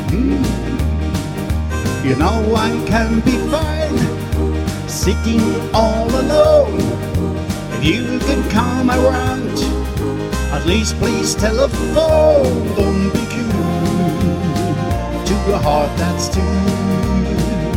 Mm. You know I can be fine sitting all alone. If you can come around, at least please telephone. Don't be cruel to a heart that's true.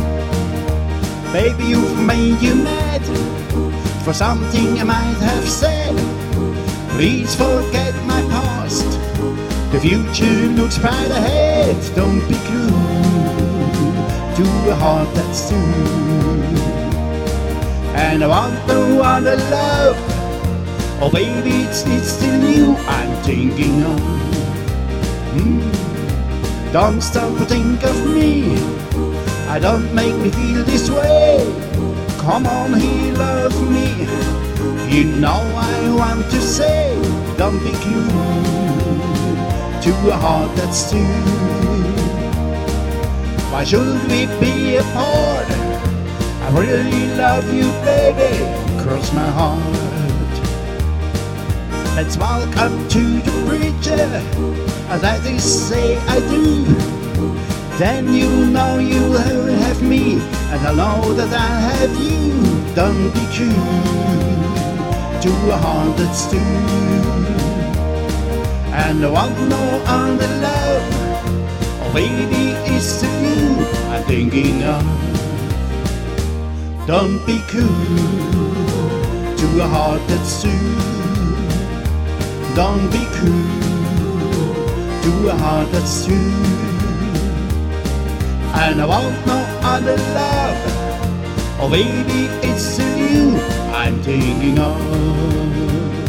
Baby, you've made you mad for something I might have said. Please forget my past, the future looks bright ahead. Don't be cruel to a heart that's true. And I want no other love. Oh baby, it's still you I'm thinking of. Don't stop to think of me. I don't make me feel this way. Come on here, love me. You know I want to say, don't be cruel to a heart that's true. Why should we be apart? I really love you, baby, cross my heart. Let's walk up to the bridge and let it say I do. Then you know you will have me, and I know that I have you. Don't be true to a heart that's true. And I want no other love. Oh baby, it's to you I'm thinking of. Don't be cruel to a heart that's true. Don't be cruel to a heart that's true. And I want no other love. Oh baby, it's you I'm thinking of.